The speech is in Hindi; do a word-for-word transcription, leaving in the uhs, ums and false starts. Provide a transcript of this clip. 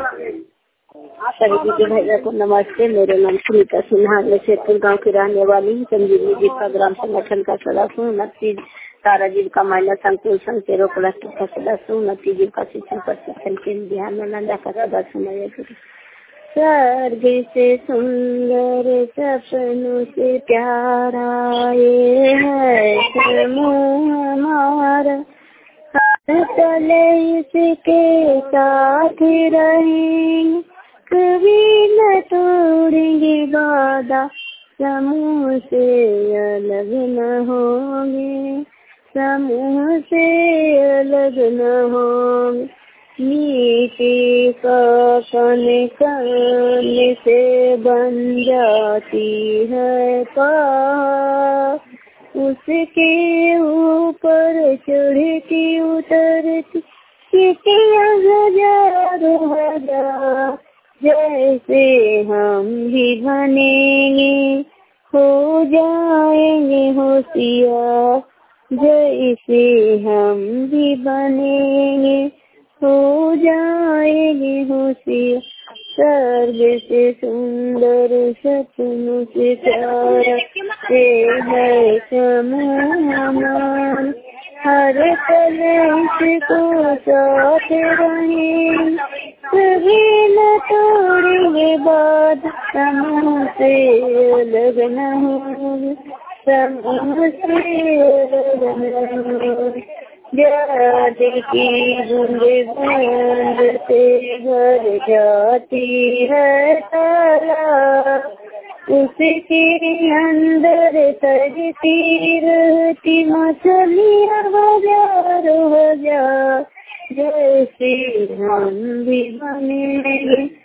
सभी दीदी भैया को नमस्ते। मेरा नाम सुनीता सिन्हा, मैं शेरपुर गाँव की रहने वाली हूँ। संजीवनी जीविका ग्राम संगठन का सदस्य हूँ। नती तारा जीविका महिला संकुल संघ तेरह क्लस्टर का सदस्य हूँ। नती जीविका शिक्षण प्रशिक्षण केंद्र बिहार में नंदा का सदस्य हूँ। स्वर्ग से सुंदर सपनों से प्यारा ये है समूह हमारा, चले इसके साथ रहेंगे, कभी न तोड़ेंगे वादा, समूह से अलग न होंगे, समूह से अलग न होंगे। नीति का कण कण से बन जाती है पहाड़, उसके ऊपर चढ़ती उतरती सीटियाँ हजारों हजार, जैसे हम भी बनेंगे हो जाएंगे होशियार, जैसे हम भी बनेंगे हो जाएंगे होशियार। स्वर्ग से सुंदर सपनों से प्यारा ये है समूह हमारा, हर पल इसको साथ रहें, कभी न तोड़ेंगे बात, समूह से अलग न होंगे, समूह से अलग न होंगे। याद की बूंदे बूंद से भर जाती है तालाब, उसके अंदर तैरती रहती मछलियाँ हजारों हजार, जैसे हम भी बनेंगे